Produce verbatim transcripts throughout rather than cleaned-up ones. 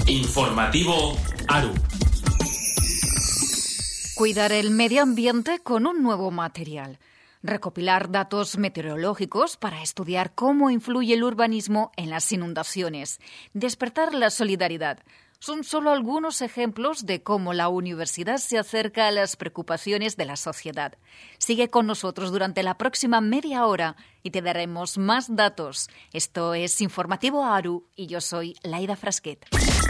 Informativo ARU. Cuidar el medio ambiente con un nuevo material. Recopilar datos meteorológicos para estudiar cómo influye el urbanismo en las inundaciones. Despertar la solidaridad. Son solo algunos ejemplos de cómo la universidad se acerca a las preocupaciones de la sociedad. Sigue con nosotros durante la próxima media hora y te daremos más datos. Esto es Informativo ARU y yo soy Laida Frasquet.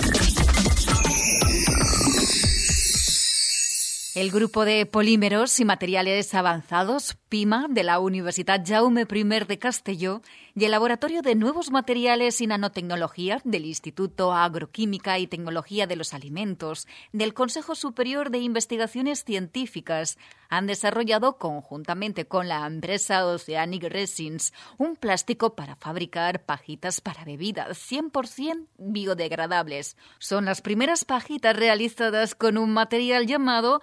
El Grupo de Polímeros y Materiales Avanzados, PIMA, de la Universitat Jaume I de Castelló y el Laboratorio de Nuevos Materiales y Nanotecnología del Instituto Agroquímica y Tecnología de los Alimentos del Consejo Superior de Investigaciones Científicas han desarrollado conjuntamente con la empresa Oceanic Resins un plástico para fabricar pajitas para bebida cien por ciento biodegradables. Son las primeras pajitas realizadas con un material llamado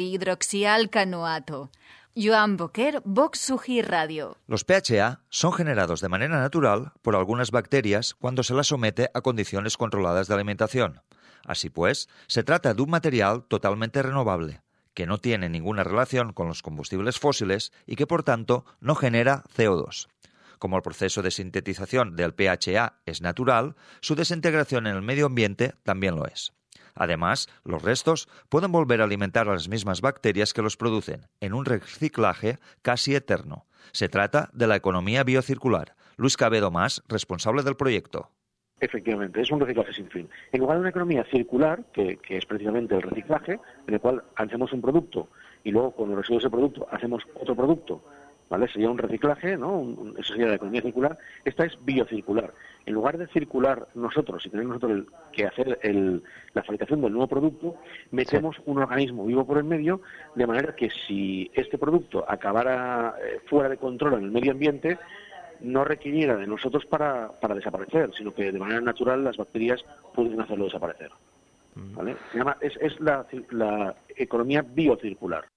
polihidroxialcanoato. Joan Boquer, Vox Suji Radio. Los P H A son generados de manera natural por algunas bacterias cuando se las somete a condiciones controladas de alimentación. Así pues, se trata de un material totalmente renovable, que no tiene ninguna relación con los combustibles fósiles y que, por tanto, no genera C O dos. Como el proceso de sintetización del P H A es natural, su desintegración en el medio ambiente también lo es. Además, los restos pueden volver a alimentar a las mismas bacterias que los producen, en un reciclaje casi eterno. Se trata de la economía biocircular. Luis Cabedo Mas, responsable del proyecto. Efectivamente, es un reciclaje sin fin. En lugar de una economía circular, que, que es precisamente el reciclaje, en el cual hacemos un producto y luego con los residuos de ese producto hacemos otro producto, ¿vale? Sería un reciclaje, ¿no? Un, eso sería la economía circular. Esta es biocircular. En lugar de circular nosotros y tener nosotros el, que hacer el, la fabricación del nuevo producto, metemos sí. un organismo vivo por el medio, de manera que si este producto acabara eh, fuera de control en el medio ambiente, no requiriera de nosotros para, para desaparecer, sino que de manera natural las bacterias pueden hacerlo desaparecer. ¿Vale? Se llama, es, es la, la economía biocircular.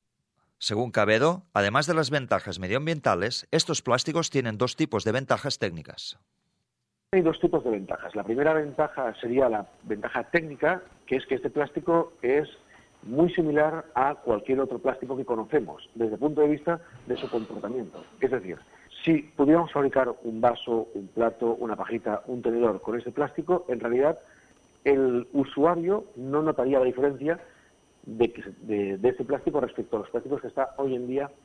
Según Cabedo, además de las ventajas medioambientales, estos plásticos tienen dos tipos de ventajas técnicas. Hay dos tipos de ventajas. La primera ventaja sería la ventaja técnica, que es que este plástico es muy similar a cualquier otro plástico que conocemos, desde el punto de vista de su comportamiento. Es decir, si pudiéramos fabricar un vaso, un plato, una pajita, un tenedor con este plástico, en realidad el usuario no notaría la diferencia de, de, de este plástico respecto a los plásticos que está hoy en día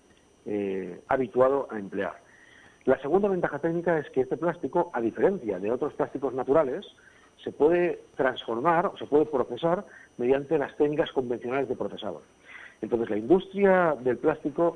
eh, habituado a emplear. La segunda ventaja técnica es que este plástico, a diferencia de otros plásticos naturales, se puede transformar o se puede procesar mediante las técnicas convencionales de procesado. Entonces, la industria del plástico,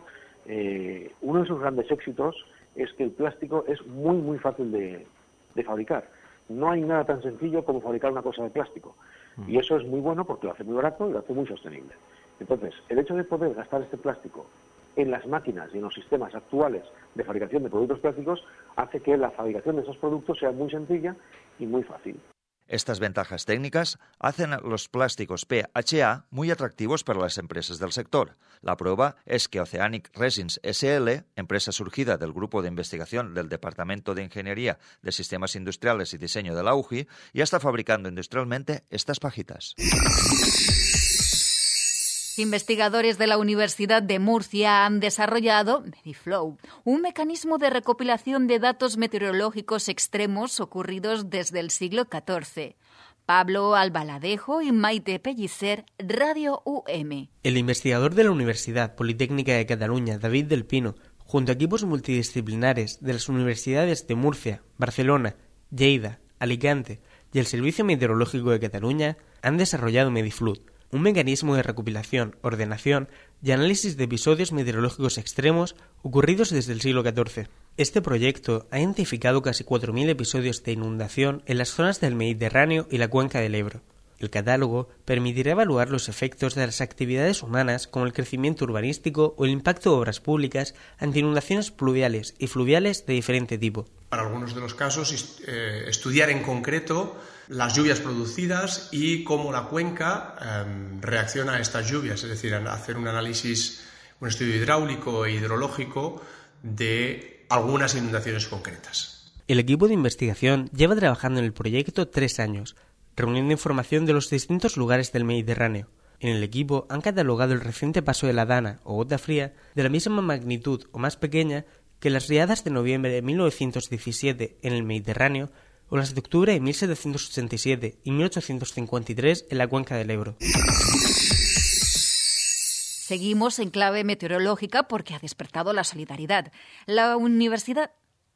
eh, uno de sus grandes éxitos es que el plástico es muy, muy fácil de, de fabricar. No hay nada tan sencillo como fabricar una cosa de plástico. Y eso es muy bueno porque lo hace muy barato y lo hace muy sostenible. Entonces, el hecho de poder gastar este plástico en las máquinas y en los sistemas actuales de fabricación de productos plásticos hace que la fabricación de esos productos sea muy sencilla y muy fácil. Estas ventajas técnicas hacen a los plásticos P H A muy atractivos para las empresas del sector. La prueba es que Oceanic Resins S L, empresa surgida del Grupo de Investigación del Departamento de Ingeniería de Sistemas Industriales y Diseño de la U J I, ya está fabricando industrialmente estas pajitas. Investigadores de la Universidad de Murcia han desarrollado Mediflow, un mecanismo de recopilación de datos meteorológicos extremos ocurridos desde el siglo catorce. Pablo Albaladejo y Maite Pellicer, Radio U M. El investigador de la Universidad Politécnica de Cataluña, David del Pino, junto a equipos multidisciplinares de las universidades de Murcia, Barcelona, Lleida, Alicante y el Servicio Meteorológico de Cataluña, han desarrollado Mediflow, un mecanismo de recopilación, ordenación y análisis de episodios meteorológicos extremos ocurridos desde el siglo catorce. Este proyecto ha identificado casi cuatro mil episodios de inundación en las zonas del Mediterráneo y la cuenca del Ebro. El catálogo permitirá evaluar los efectos de las actividades humanas como el crecimiento urbanístico o el impacto de obras públicas ante inundaciones pluviales y fluviales de diferente tipo. Para algunos de los casos, eh, estudiar en concreto las lluvias producidas y cómo la cuenca eh, reacciona a estas lluvias, es decir, hacer un análisis, un estudio hidráulico e hidrológico de algunas inundaciones concretas. El equipo de investigación lleva trabajando en el proyecto tres años reuniendo información de los distintos lugares del Mediterráneo. En el equipo han catalogado el reciente paso de la Dana, o gota fría, de la misma magnitud o más pequeña que las riadas de noviembre de mil novecientos diecisiete en el Mediterráneo o las de octubre de mil setecientos ochenta y siete y mil ochocientos cincuenta y tres en la cuenca del Ebro. Seguimos en clave meteorológica porque ha despertado la solidaridad. La Universidad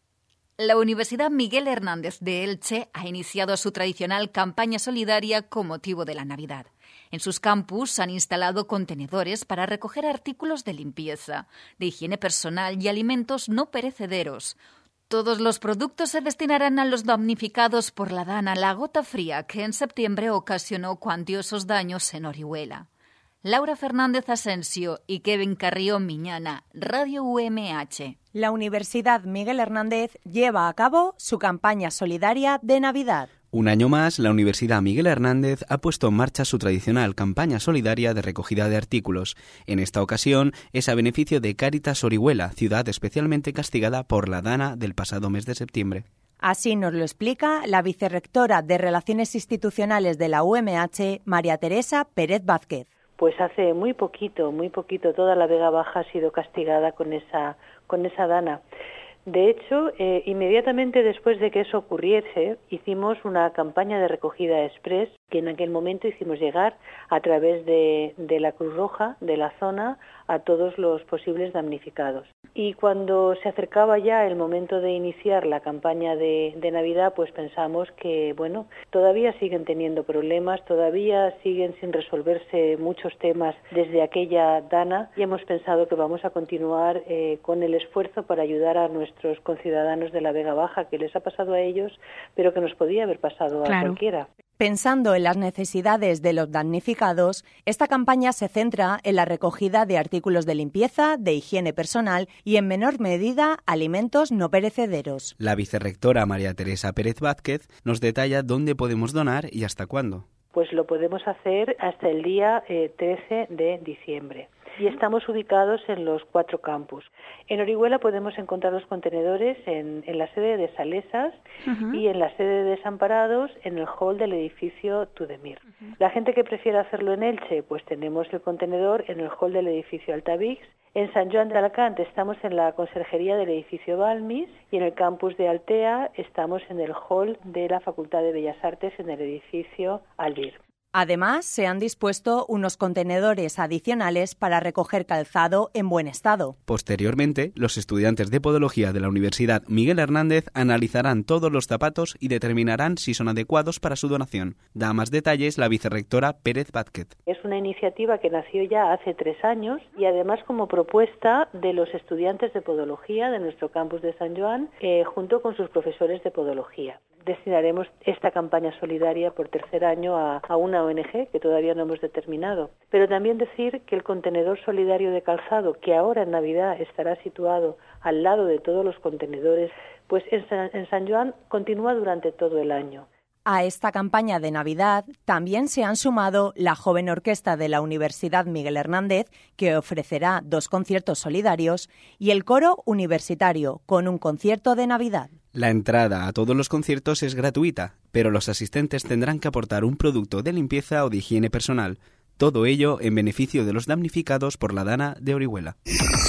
La Universidad Miguel Hernández de Elche ha iniciado su tradicional campaña solidaria con motivo de la Navidad. En sus campus han instalado contenedores para recoger artículos de limpieza, de higiene personal y alimentos no perecederos. Todos los productos se destinarán a los damnificados por la Dana, la gota fría, que en septiembre ocasionó cuantiosos daños en Orihuela. Laura Fernández Asensio y Kevin Carrión Miñana, Radio U M H. La Universidad Miguel Hernández lleva a cabo su campaña solidaria de Navidad. Un año más, la Universidad Miguel Hernández ha puesto en marcha su tradicional campaña solidaria de recogida de artículos. En esta ocasión es a beneficio de Cáritas Orihuela, ciudad especialmente castigada por la Dana del pasado mes de septiembre. Así nos lo explica la vicerrectora de Relaciones Institucionales de la U M H, María Teresa Pérez Vázquez. Pues hace muy poquito, muy poquito, toda la Vega Baja ha sido castigada con esa, con esa Dana. De hecho, eh, inmediatamente después de que eso ocurriese, hicimos una campaña de recogida express que en aquel momento hicimos llegar a través de, de la Cruz Roja de la zona a todos los posibles damnificados. Y cuando se acercaba ya el momento de iniciar la campaña de, de Navidad, pues pensamos que, bueno, todavía siguen teniendo problemas, todavía siguen sin resolverse muchos temas desde aquella Dana y hemos pensado que vamos a continuar eh, con el esfuerzo para ayudar a nuestros conciudadanos de la Vega Baja, que les ha pasado a ellos, pero que nos podía haber pasado a Claro. cualquiera. Pensando en las necesidades de los damnificados, esta campaña se centra en la recogida de artículos de limpieza, de higiene personal y, en menor medida, alimentos no perecederos. La vicerrectora María Teresa Pérez Vázquez nos detalla dónde podemos donar y hasta cuándo. Pues lo podemos hacer hasta el día eh, trece de diciembre. Y estamos ubicados en los cuatro campus. En Orihuela podemos encontrar los contenedores en, en la sede de Salesas uh-huh. y en la sede de Desamparados en el hall del edificio Tudemir. Uh-huh. La gente que prefiera hacerlo en Elche, pues tenemos el contenedor en el hall del edificio Altavix. En San Joan de Alacant estamos en la conserjería del edificio Balmis y en el campus de Altea estamos en el hall de la Facultad de Bellas Artes en el edificio Albir. Además, se han dispuesto unos contenedores adicionales para recoger calzado en buen estado. Posteriormente, los estudiantes de Podología de la Universidad Miguel Hernández analizarán todos los zapatos y determinarán si son adecuados para su donación. Da más detalles la vicerrectora Pérez Vázquez. Es una iniciativa que nació ya hace tres años y además como propuesta de los estudiantes de Podología de nuestro campus de San Joan, eh, junto con sus profesores de Podología. Destinaremos esta campaña solidaria por tercer año a, a una O N G que todavía no hemos determinado. Pero también decir que el contenedor solidario de calzado, que ahora en Navidad estará situado al lado de todos los contenedores, pues en San, en San Joan continúa durante todo el año. A esta campaña de Navidad también se han sumado la Joven Orquesta de la Universidad Miguel Hernández, que ofrecerá dos conciertos solidarios, y el Coro Universitario, con un concierto de Navidad. La entrada a todos los conciertos es gratuita, pero los asistentes tendrán que aportar un producto de limpieza o de higiene personal. Todo ello en beneficio de los damnificados por la Dana de Orihuela.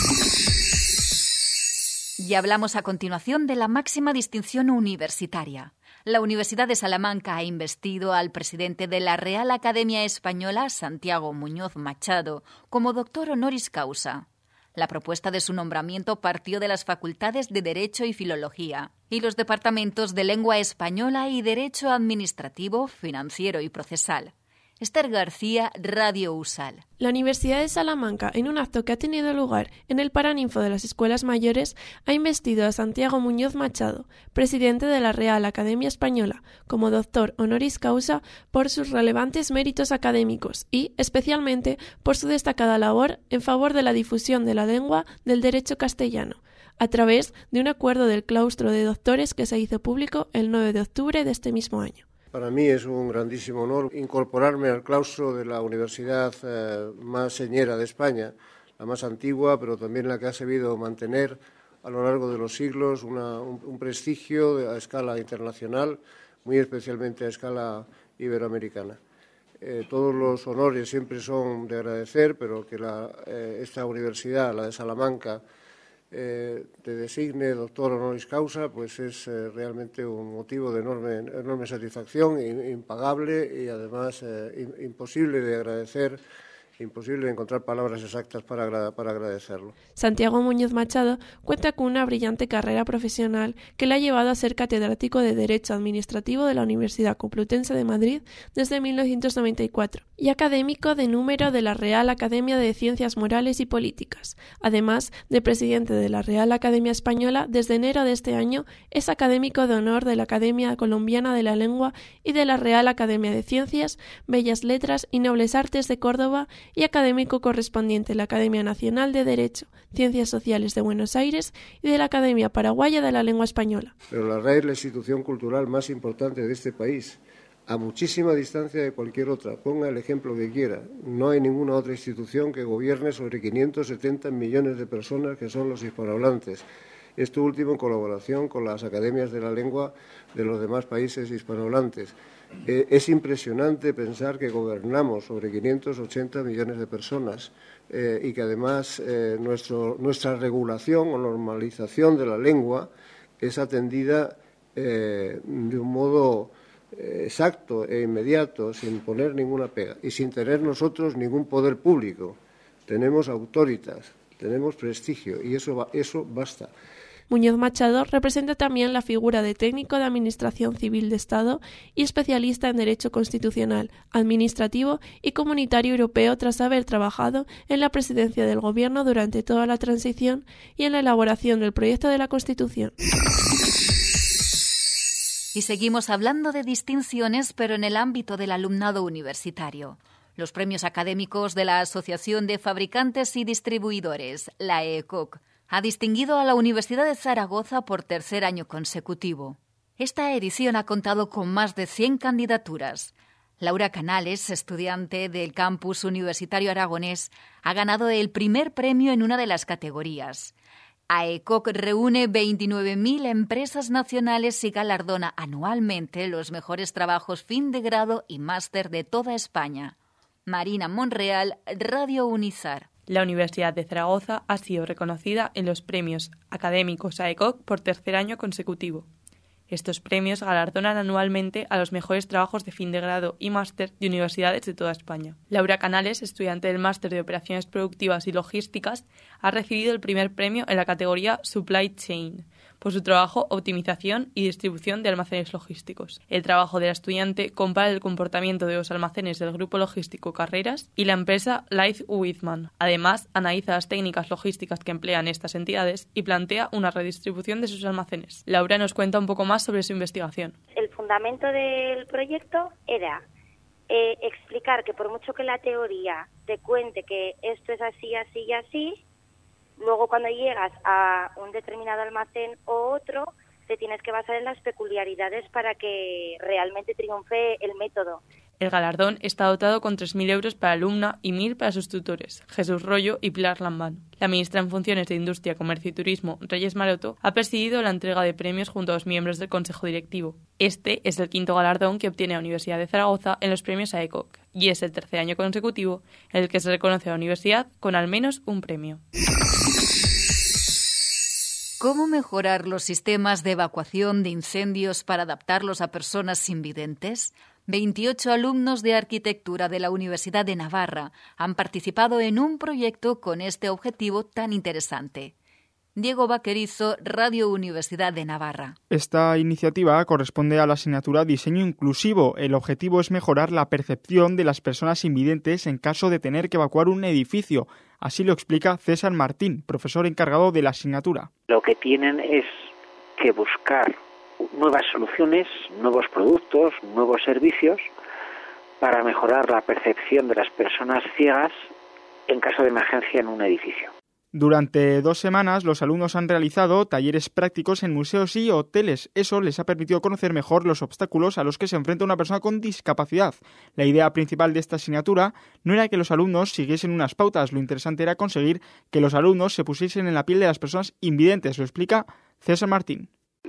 Y hablamos a continuación de la máxima distinción universitaria. La Universidad de Salamanca ha investido al presidente de la Real Academia Española, Santiago Muñoz Machado, como doctor honoris causa. La propuesta de su nombramiento partió de las facultades de Derecho y Filología y los departamentos de Lengua Española y Derecho Administrativo, Financiero y Procesal. Esther García, Radio USAL. La Universidad de Salamanca, en un acto que ha tenido lugar en el Paraninfo de las Escuelas Mayores, ha investido a Santiago Muñoz Machado, presidente de la Real Academia Española, como doctor honoris causa por sus relevantes méritos académicos y, especialmente, por su destacada labor en favor de la difusión de la lengua del derecho castellano, a través de un acuerdo del claustro de doctores que se hizo público el nueve de octubre de este mismo año. Para mí es un grandísimo honor incorporarme al claustro de la universidad eh, más señera de España, la más antigua, pero también la que ha sabido mantener a lo largo de los siglos una, un, un prestigio a escala internacional muy especialmente a escala iberoamericana. Eh, todos los honores siempre son de agradecer, pero que la, eh, esta universidad, la de Salamanca, eh, te designe doctor honoris causa, pues es eh, realmente un motivo de enorme, enorme satisfacción, impagable y además eh, imposible de agradecer. Imposible encontrar palabras exactas para, agra- para agradecerlo. Santiago Muñoz Machado cuenta con una brillante carrera profesional que le ha llevado a ser catedrático de Derecho Administrativo de la Universidad Complutense de Madrid desde mil novecientos noventa y cuatro y académico de número de la Real Academia de Ciencias Morales y Políticas. Además de presidente de la Real Academia Española, desde enero de este año es académico de honor de la Academia Colombiana de la Lengua y de la Real Academia de Ciencias, Bellas Letras y Nobles Artes de Córdoba y académico correspondiente de la Academia Nacional de Derecho, Ciencias Sociales de Buenos Aires y de la Academia Paraguaya de la Lengua Española. Pero la R A E es la institución cultural más importante de este país, a muchísima distancia de cualquier otra. Ponga el ejemplo que quiera. No hay ninguna otra institución que gobierne sobre quinientos setenta millones de personas que son los hispanohablantes. Esto último en colaboración con las academias de la lengua de los demás países hispanohablantes. Eh, es impresionante pensar que gobernamos sobre quinientos ochenta millones de personas eh, y que además eh, nuestro, nuestra regulación o normalización de la lengua es atendida eh, de un modo eh, exacto e inmediato, sin poner ninguna pega y sin tener nosotros ningún poder público. Tenemos autoritas, tenemos prestigio y eso, eso basta. Muñoz Machado representa también la figura de técnico de Administración Civil de Estado y especialista en Derecho Constitucional, Administrativo y Comunitario Europeo tras haber trabajado en la presidencia del Gobierno durante toda la transición y en la elaboración del proyecto de la Constitución. Y seguimos hablando de distinciones, pero en el ámbito del alumnado universitario. Los premios académicos de la Asociación de Fabricantes y Distribuidores, la E C O C, ha distinguido a la Universidad de Zaragoza por tercer año consecutivo. Esta edición ha contado con más de cien candidaturas. Laura Canales, estudiante del campus universitario aragonés, ha ganado el primer premio en una de las categorías. A E C O C reúne veintinueve mil empresas nacionales y galardona anualmente los mejores trabajos fin de grado y máster de toda España. Marina Monreal, Radio Unizar. La Universidad de Zaragoza ha sido reconocida en los premios académicos A E C O C por tercer año consecutivo. Estos premios galardonan anualmente a los mejores trabajos de fin de grado y máster de universidades de toda España. Laura Canales, estudiante del máster de Operaciones Productivas y Logísticas, ha recibido el primer premio en la categoría Supply Chain por su trabajo Optimización y Distribución de Almacenes Logísticos. El trabajo de la estudiante compara el comportamiento de los almacenes del grupo logístico Carreras y la empresa Life Whitman. Además, analiza las técnicas logísticas que emplean estas entidades y plantea una redistribución de sus almacenes. Laura nos cuenta un poco más sobre su investigación. El fundamento del proyecto era eh, explicar que por mucho que la teoría te cuente que esto es así, así y así, luego cuando llegas a un determinado almacén o otro, te tienes que basar en las peculiaridades para que realmente triunfe el método. El galardón está dotado con tres mil euros para alumna y mil para sus tutores, Jesús Rollo y Pilar Lambán. La ministra en funciones de Industria, Comercio y Turismo, Reyes Maroto, ha presidido la entrega de premios junto a los miembros del Consejo Directivo. Este es el quinto galardón que obtiene la Universidad de Zaragoza en los premios A E C O C y es el tercer año consecutivo en el que se reconoce a la universidad con al menos un premio. ¿Cómo mejorar los sistemas de evacuación de incendios para adaptarlos a personas invidentes? veintiocho alumnos de arquitectura de la Universidad de Navarra han participado en un proyecto con este objetivo tan interesante. Diego Vaquerizo, Radio Universidad de Navarra. Esta iniciativa corresponde a la asignatura Diseño Inclusivo. El objetivo es mejorar la percepción de las personas invidentes en caso de tener que evacuar un edificio. Así lo explica César Martín, profesor encargado de la asignatura. Lo que tienen es que buscar nuevas soluciones, nuevos productos, nuevos servicios para mejorar la percepción de las personas ciegas en caso de emergencia en un edificio. Durante dos semanas, los alumnos han realizado talleres prácticos en museos y hoteles. Eso les ha permitido conocer mejor los obstáculos a los que se enfrenta una persona con discapacidad. La idea principal de esta asignatura no era que los alumnos siguiesen unas pautas. Lo interesante era conseguir que los alumnos se pusiesen en la piel de las personas invidentes. Lo explica César Martín.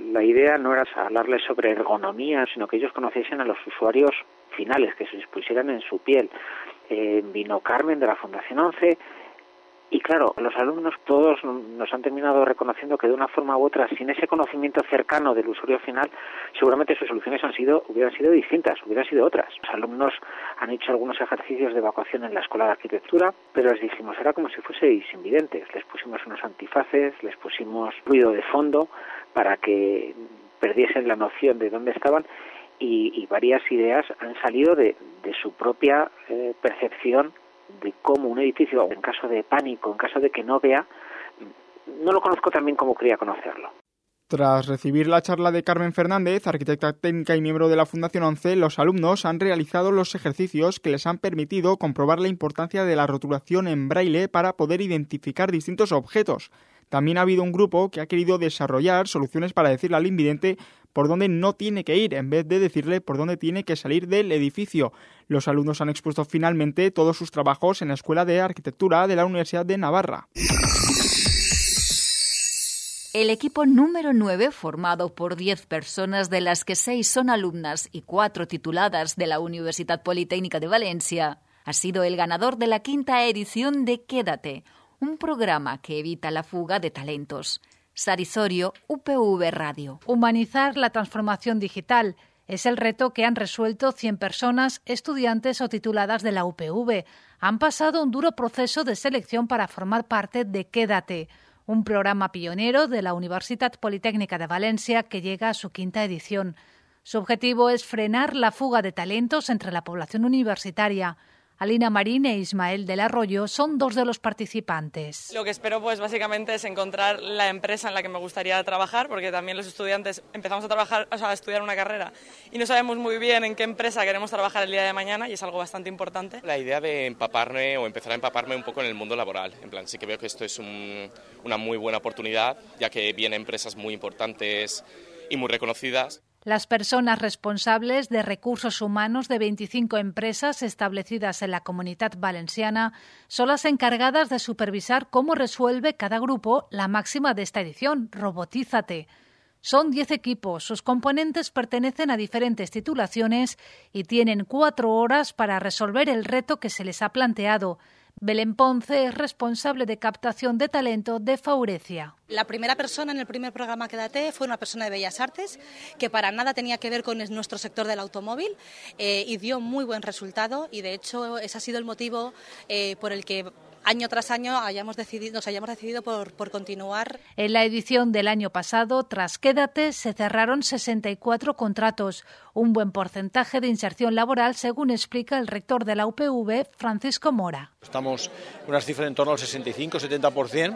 La idea no era hablarles sobre ergonomía, sino que ellos conociesen a los usuarios finales, que se les pusieran en su piel. Eh, vino Carmen de la Fundación once y claro, los alumnos todos nos han terminado reconociendo que de una forma u otra, sin ese conocimiento cercano del usuario final, seguramente sus soluciones han sido, hubieran sido distintas, hubieran sido otras. Los alumnos han hecho algunos ejercicios de evacuación en la Escuela de Arquitectura, pero les dijimos, era como si fueseis invidentes. Les pusimos unos antifaces, les pusimos ruido de fondo para que perdiesen la noción de dónde estaban y, y varias ideas han salido de, de su propia eh, percepción de cómo un edificio, en caso de pánico, en caso de que no vea, no lo conozco tan bien como quería conocerlo. Tras recibir la charla de Carmen Fernández, arquitecta técnica y miembro de la Fundación once, los alumnos han realizado los ejercicios que les han permitido comprobar la importancia de la rotulación en braille para poder identificar distintos objetos. También ha habido un grupo que ha querido desarrollar soluciones para decirle al invidente por dónde no tiene que ir, en vez de decirle por dónde tiene que salir del edificio. Los alumnos han expuesto finalmente todos sus trabajos en la Escuela de Arquitectura de la Universidad de Navarra. El equipo número nueve, formado por diez personas, de las que seis son alumnas y cuatro tituladas de la Universidad Politécnica de Valencia, ha sido el ganador de la quinta edición de Quédate, un programa que evita la fuga de talentos. Sarisorio, U P V Radio. Humanizar la transformación digital es el reto que han resuelto cien personas, estudiantes o tituladas de la U P V. Han pasado un duro proceso de selección para formar parte de Quédate, un programa pionero de la Universitat Politécnica de Valencia que llega a su quinta edición. Su objetivo es frenar la fuga de talentos entre la población universitaria. Alina Marín e Ismael del Arroyo son dos de los participantes. Lo que espero pues básicamente es encontrar la empresa en la que me gustaría trabajar, porque también los estudiantes empezamos a trabajar, o sea, a estudiar una carrera y no sabemos muy bien en qué empresa queremos trabajar el día de mañana y es algo bastante importante. La idea de empaparme o empezar a empaparme un poco en el mundo laboral, en plan sí que veo que esto es un, una muy buena oportunidad, ya que vienen empresas muy importantes y muy reconocidas. Las personas responsables de recursos humanos de veinticinco empresas establecidas en la Comunitat Valenciana son las encargadas de supervisar cómo resuelve cada grupo la máxima de esta edición, Robotízate. Son diez equipos, sus componentes pertenecen a diferentes titulaciones y tienen cuatro horas para resolver el reto que se les ha planteado. Belén Ponce es responsable de captación de talento de Faurecia. La primera persona en el primer programa Quédate fue una persona de Bellas Artes que para nada tenía que ver con nuestro sector del automóvil eh, y dio muy buen resultado y de hecho ese ha sido el motivo eh, por el que año tras año hayamos decidido, nos hayamos decidido por, por continuar. En la edición del año pasado, tras Quédate, se cerraron sesenta y cuatro contratos, un buen porcentaje de inserción laboral, según explica el rector de la U P V, Francisco Mora. Estamos con unas cifras en torno al sesenta y cinco a setenta por ciento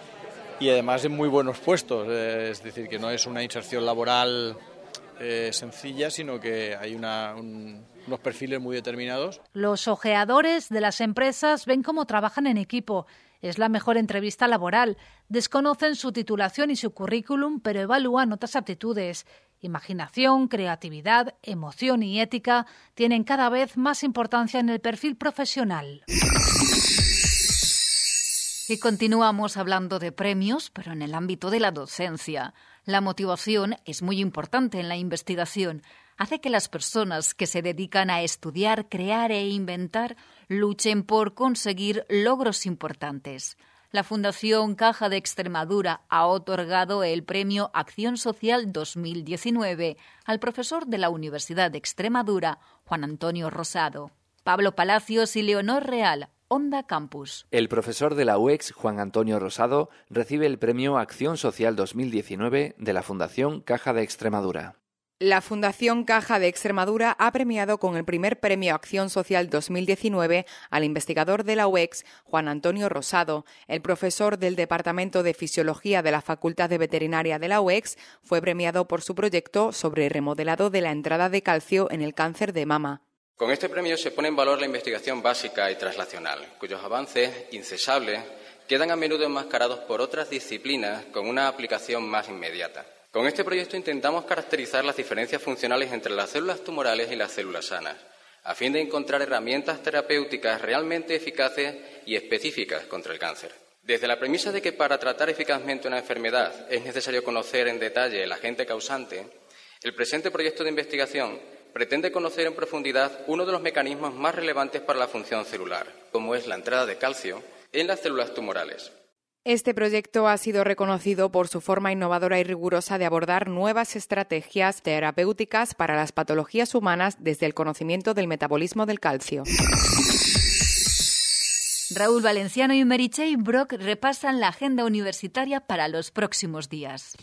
y además en muy buenos puestos, es decir, que no es una inserción laboral eh, sencilla, sino que hay una... Un, unos perfiles muy determinados. Los ojeadores de las empresas ven cómo trabajan en equipo. Es la mejor entrevista laboral. Desconocen su titulación y su currículum, pero evalúan otras aptitudes. Imaginación, creatividad, emoción y ética tienen cada vez más importancia en el perfil profesional. Y continuamos hablando de premios, pero en el ámbito de la docencia. La motivación es muy importante en la investigación. Hace que las personas que se dedican a estudiar, crear e inventar luchen por conseguir logros importantes. La Fundación Caja de Extremadura ha otorgado el Premio Acción Social dos mil diecinueve al profesor de la Universidad de Extremadura, Juan Antonio Rosado. Pablo Palacios y Leonor Real, Onda Campus. El profesor de la U E X, Juan Antonio Rosado, recibe el Premio Acción Social dos mil diecinueve de la Fundación Caja de Extremadura. La Fundación Caja de Extremadura ha premiado con el primer Premio Acción Social dos mil diecinueve al investigador de la U E X, Juan Antonio Rosado. El profesor del Departamento de Fisiología de la Facultad de Veterinaria de la U E X fue premiado por su proyecto sobre remodelado de la entrada de calcio en el cáncer de mama. Con este premio se pone en valor la investigación básica y translacional, cuyos avances incesables quedan a menudo enmascarados por otras disciplinas con una aplicación más inmediata. Con este proyecto intentamos caracterizar las diferencias funcionales entre las células tumorales y las células sanas, a fin de encontrar herramientas terapéuticas realmente eficaces y específicas contra el cáncer. Desde la premisa de que para tratar eficazmente una enfermedad es necesario conocer en detalle el agente causante, el presente proyecto de investigación pretende conocer en profundidad uno de los mecanismos más relevantes para la función celular, como es la entrada de calcio en las células tumorales. Este proyecto ha sido reconocido por su forma innovadora y rigurosa de abordar nuevas estrategias terapéuticas para las patologías humanas desde el conocimiento del metabolismo del calcio. Raúl Valenciano y Meritxell Brock repasan la agenda universitaria para los próximos días.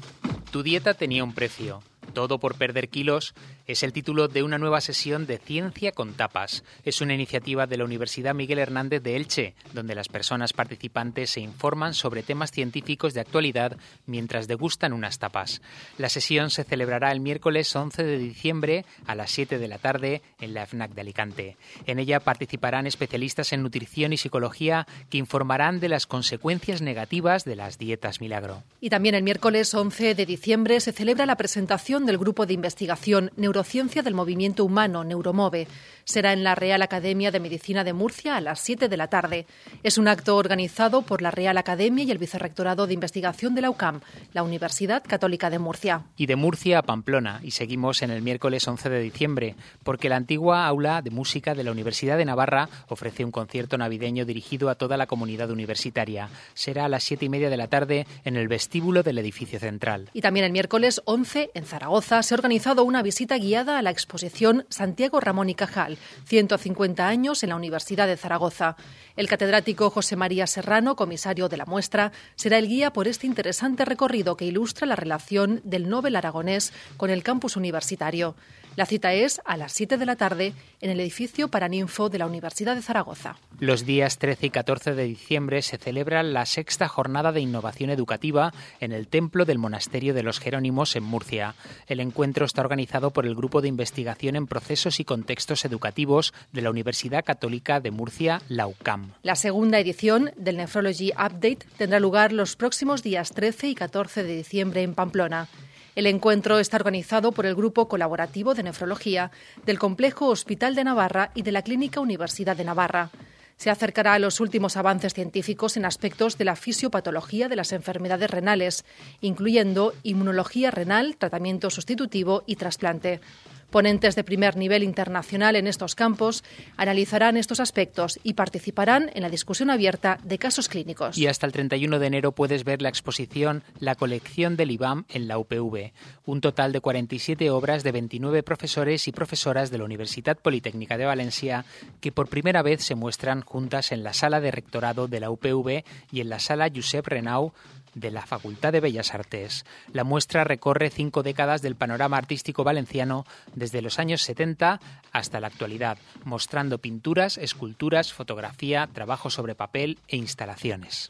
Tu dieta tenía un precio. Todo por perder kilos es el título de una nueva sesión de Ciencia con Tapas. Es una iniciativa de la Universidad Miguel Hernández de Elche, donde las personas participantes se informan sobre temas científicos de actualidad mientras degustan unas tapas. La sesión se celebrará el miércoles once de diciembre a las siete de la tarde en la FNAC de Alicante. En ella participarán especialistas en nutrición y psicología que informarán de las consecuencias negativas de las dietas milagro. Y también el miércoles once de diciembre se celebra la presentación del Grupo de Investigación Neurociencia del Movimiento Humano, Neuromove. Será en la Real Academia de Medicina de Murcia a las siete de la tarde. Es un acto organizado por la Real Academia y el Vicerrectorado de Investigación de la U C A M, la Universidad Católica de Murcia. Y de Murcia a Pamplona, y seguimos en el miércoles once de diciembre, porque la antigua aula de música de la Universidad de Navarra ofrece un concierto navideño dirigido a toda la comunidad universitaria. Será a las siete y media de la tarde en el vestíbulo del edificio central. Y también el miércoles once, en Zaragoza, se ha organizado una visita guiada a la exposición Santiago Ramón y Cajal, ciento cincuenta años en la Universidad de Zaragoza. El catedrático José María Serrano, comisario de la muestra, será el guía por este interesante recorrido que ilustra la relación del Nobel aragonés con el campus universitario. La cita es a las siete de la tarde en el edificio Paraninfo de la Universidad de Zaragoza. Los días trece y catorce de diciembre se celebra la sexta jornada de innovación educativa en el Templo del Monasterio de los Jerónimos en Murcia. El encuentro está organizado por el Grupo de Investigación en Procesos y Contextos Educativos de la Universidad Católica de Murcia, la U C A M. La segunda edición del Nephrology Update tendrá lugar los próximos días trece y catorce de diciembre en Pamplona. El encuentro está organizado por el Grupo Colaborativo de Nefrología del Complejo Hospital de Navarra y de la Clínica Universidad de Navarra. Se acercará a los últimos avances científicos en aspectos de la fisiopatología de las enfermedades renales, incluyendo inmunología renal, tratamiento sustitutivo y trasplante. Ponentes de primer nivel internacional en estos campos analizarán estos aspectos y participarán en la discusión abierta de casos clínicos. Y hasta el treinta y uno de enero puedes ver la exposición La colección del I B A M en la U P V, un total de cuarenta y siete obras de veintinueve profesores y profesoras de la Universidad Politécnica de Valencia que por primera vez se muestran juntas en la sala de rectorado de la U P V y en la sala Josep Renau de la Facultad de Bellas Artes. La muestra recorre cinco décadas del panorama artístico valenciano desde los años setenta hasta la actualidad, mostrando pinturas, esculturas, fotografía, trabajo sobre papel e instalaciones.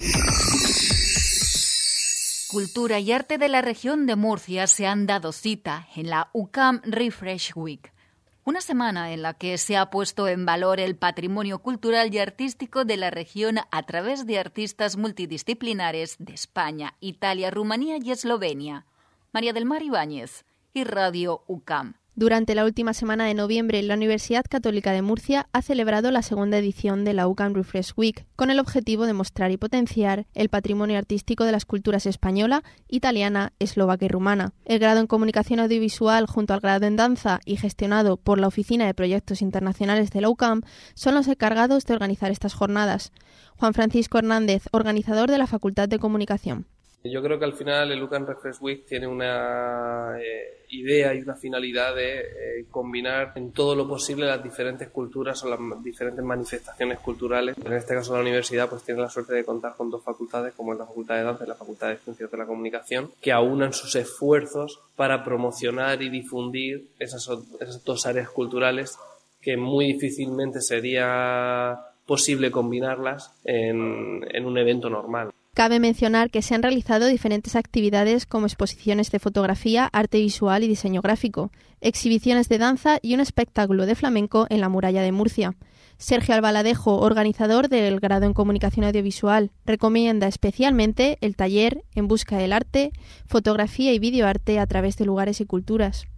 Cultura y arte de la región de Murcia se han dado cita en la U C A M Refresh Week. Una semana en la que se ha puesto en valor el patrimonio cultural y artístico de la región a través de artistas multidisciplinares de España, Italia, Rumanía y Eslovenia. María del Mar Ibáñez y Radio U C A M. Durante la última semana de noviembre, la Universidad Católica de Murcia ha celebrado la segunda edición de la U C A M Refresh Week, con el objetivo de mostrar y potenciar el patrimonio artístico de las culturas española, italiana, eslovaca y rumana. El grado en Comunicación Audiovisual junto al grado en Danza y gestionado por la Oficina de Proyectos Internacionales de la U C A M son los encargados de organizar estas jornadas. Juan Francisco Hernández, organizador de la Facultad de Comunicación. Yo creo que al final el U C A M Refresh Week tiene una eh, idea y una finalidad de eh, combinar en todo lo posible las diferentes culturas o las diferentes manifestaciones culturales. En este caso la universidad pues tiene la suerte de contar con dos facultades, como es la Facultad de Danza y la Facultad de Ciencias de la Comunicación, que aunan sus esfuerzos para promocionar y difundir esas, esas dos áreas culturales que muy difícilmente sería posible combinarlas en, en un evento normal. Cabe mencionar que se han realizado diferentes actividades como exposiciones de fotografía, arte visual y diseño gráfico, exhibiciones de danza y un espectáculo de flamenco en la muralla de Murcia. Sergio Albaladejo, organizador del grado en Comunicación Audiovisual, recomienda especialmente el taller En busca del arte, fotografía y videoarte a través de lugares y culturas.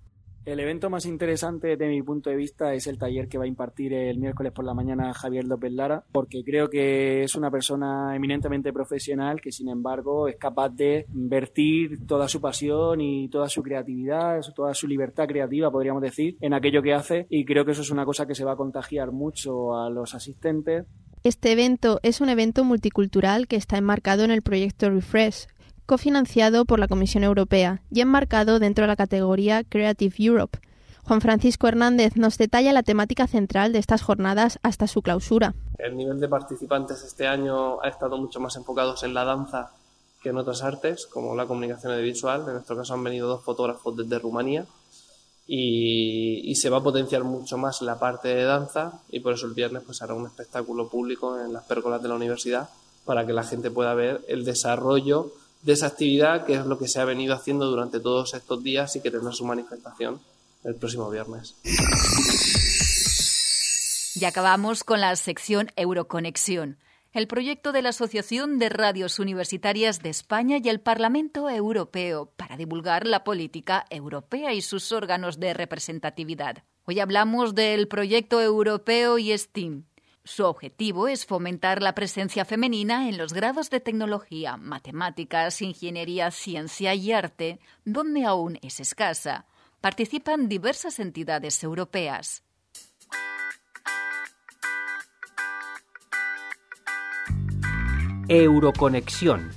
El evento más interesante desde mi punto de vista es el taller que va a impartir el miércoles por la mañana Javier López Lara, porque creo que es una persona eminentemente profesional que, sin embargo, es capaz de vertir toda su pasión y toda su creatividad, toda su libertad creativa, podríamos decir, en aquello que hace, y creo que eso es una cosa que se va a contagiar mucho a los asistentes. Este evento es un evento multicultural que está enmarcado en el proyecto Refresh, cofinanciado por la Comisión Europea y enmarcado dentro de la categoría Creative Europe. Juan Francisco Hernández nos detalla la temática central de estas jornadas hasta su clausura. El nivel de participantes este año ha estado mucho más enfocados en la danza que en otras artes, como la comunicación audiovisual. En nuestro caso han venido dos fotógrafos desde Rumanía y, y se va a potenciar mucho más la parte de danza, y por eso el viernes pues hará un espectáculo público en las pérgolas de la universidad para que la gente pueda ver el desarrollo de esa actividad, que es lo que se ha venido haciendo durante todos estos días y que tendrá su manifestación el próximo viernes. Y acabamos con la sección Euroconexión, el proyecto de la Asociación de Radios Universitarias de España y el Parlamento Europeo para divulgar la política europea y sus órganos de representatividad. Hoy hablamos del proyecto europeo y STEAM. Su objetivo es fomentar la presencia femenina en los grados de tecnología, matemáticas, ingeniería, ciencia y arte, donde aún es escasa. Participan diversas entidades europeas. Euroconexión.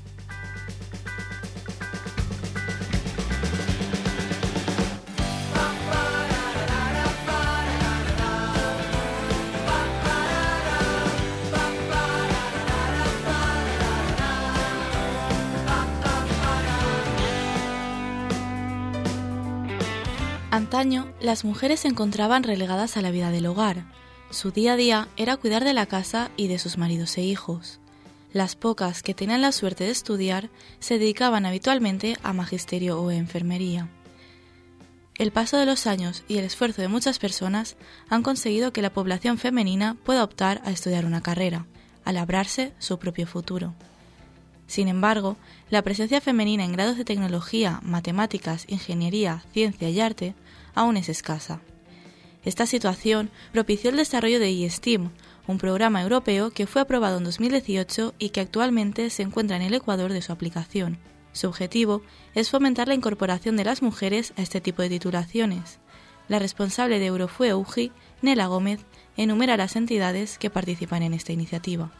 Antaño, las mujeres se encontraban relegadas a la vida del hogar. Su día a día era cuidar de la casa y de sus maridos e hijos. Las pocas que tenían la suerte de estudiar se dedicaban habitualmente a magisterio o enfermería. El paso de los años y el esfuerzo de muchas personas han conseguido que la población femenina pueda optar a estudiar una carrera, a labrarse su propio futuro. Sin embargo, la presencia femenina en grados de tecnología, matemáticas, ingeniería, ciencia y arte aún es escasa. Esta situación propició el desarrollo de iSTEAM, un programa europeo que fue aprobado en dos mil dieciocho y que actualmente se encuentra en el ecuador de su aplicación. Su objetivo es fomentar la incorporación de las mujeres a este tipo de titulaciones. La responsable de Eurofue E U G I, Nela Gómez, enumera las entidades que participan en esta iniciativa.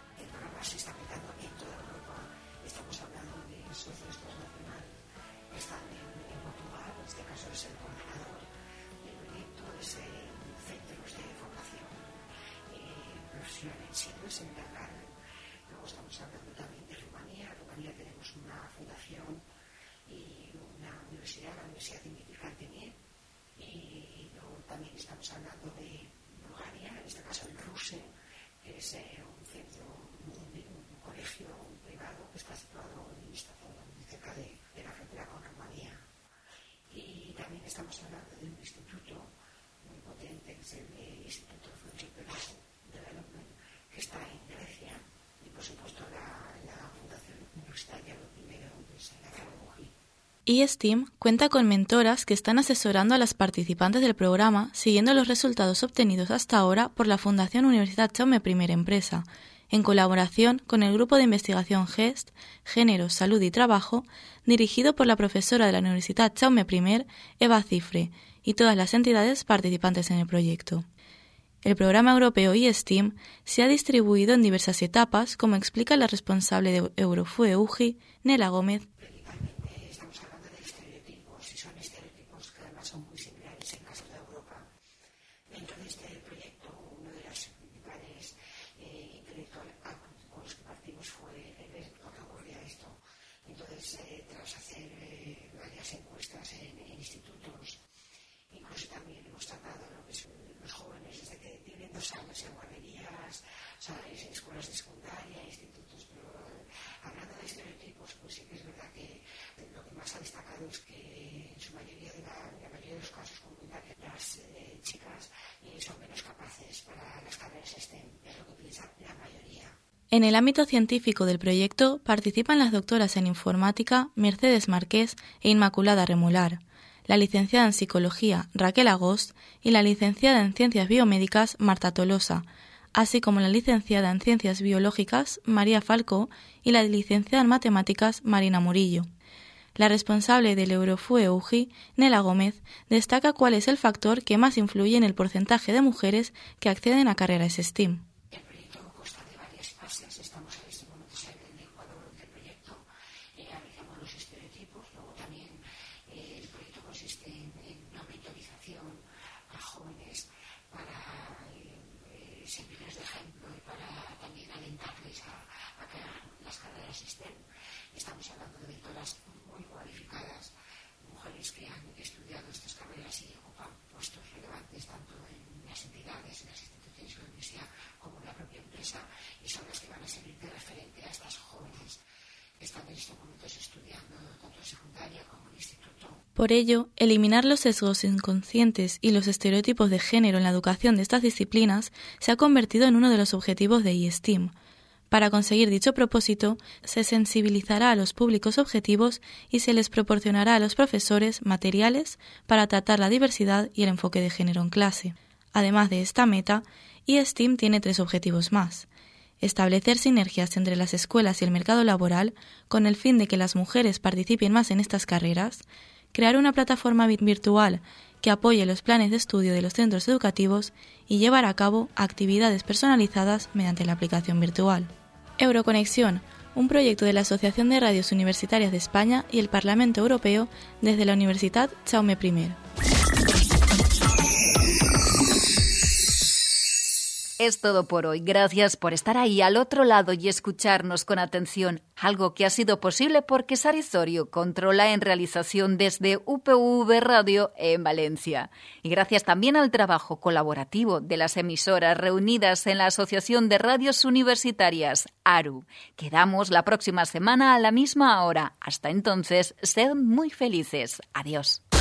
iSTEAM cuenta con mentoras que están asesorando a las participantes del programa siguiendo los resultados obtenidos hasta ahora por la Fundación Universitat Jaume I Empresa, en colaboración con el Grupo de Investigación GEST, Género, Salud y Trabajo, dirigido por la profesora de la Universitat Jaume I, Eva Cifre, y todas las entidades participantes en el proyecto. El programa europeo iSTEAM se ha distribuido en diversas etapas, como explica la responsable de Eurofue E U G I, Nela Gómez. En el ámbito científico del proyecto participan las doctoras en informática Mercedes Marqués e Inmaculada Remular, la licenciada en Psicología Raquel Agost y la licenciada en Ciencias Biomédicas Marta Tolosa, así como la licenciada en Ciencias Biológicas María Falcó y la licenciada en Matemáticas Marina Murillo. La responsable del Eurofue U G I, Nela Gómez, destaca cuál es el factor que más influye en el porcentaje de mujeres que acceden a carreras STEAM. El proyecto consta de varias fases. Estamos en este momento en el Ecuador del proyecto. Eh, analizamos los estereotipos. Luego también eh, el proyecto consiste en, en una mentorización a jóvenes para eh, servirles de ejemplo y para también alentarles a, a que hagan las carreras STEM. Estamos hablando de doctoras muy cualificadas, mujeres que han estudiado estas carreras y ocupan puestos relevantes tanto en las entidades, en las instituciones de la universidad como en la propia empresa, y son las que van a servir de referente a estas jóvenes que están en estos momentos estudiando tanto en secundaria como en instituto. Por ello, eliminar los sesgos inconscientes y los estereotipos de género en la educación de estas disciplinas se ha convertido en uno de los objetivos de iSTEAM. Para conseguir dicho propósito, se sensibilizará a los públicos objetivos y se les proporcionará a los profesores materiales para tratar la diversidad y el enfoque de género en clase. Además de esta meta, iSTEAM tiene tres objetivos más. Establecer sinergias entre las escuelas y el mercado laboral con el fin de que las mujeres participen más en estas carreras, crear una plataforma virtual que apoye los planes de estudio de los centros educativos y llevar a cabo actividades personalizadas mediante la aplicación virtual. Euroconexión, un proyecto de la Asociación de Radios Universitarias de España y el Parlamento Europeo desde la Universidad Jaume primero. Es todo por hoy. Gracias por estar ahí al otro lado y escucharnos con atención. Algo que ha sido posible porque Sari Zorio controla en realización desde U P V Radio en Valencia. Y gracias también al trabajo colaborativo de las emisoras reunidas en la Asociación de Radios Universitarias, ARU. Quedamos la próxima semana a la misma hora. Hasta entonces, sean muy felices. Adiós.